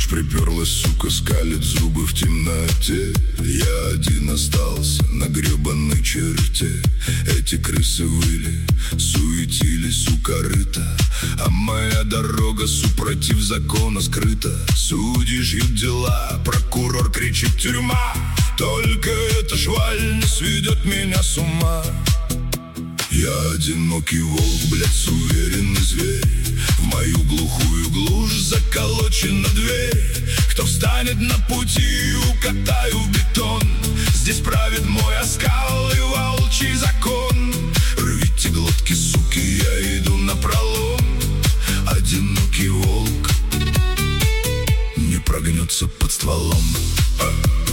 приперлась, сука, скалит зубы в темноте. Я один остался на гребаной черте. Эти крысы выли, суетились у корыта, а моя дорога супротив закона скрыта. Судьи жьют дела, прокурор кричит: тюрьма. Только эта шваль не сведет меня с ума. Я одинокий волк, блядь, суверенный зверь. В мою глухую глушь заколочена дверь. Кто встанет на пути, укатаю в бетон. Здесь правит мой оскал и волчий закон. Рвите глотки, суки, я иду напролом. Одинокий волк не прогнется под стволом.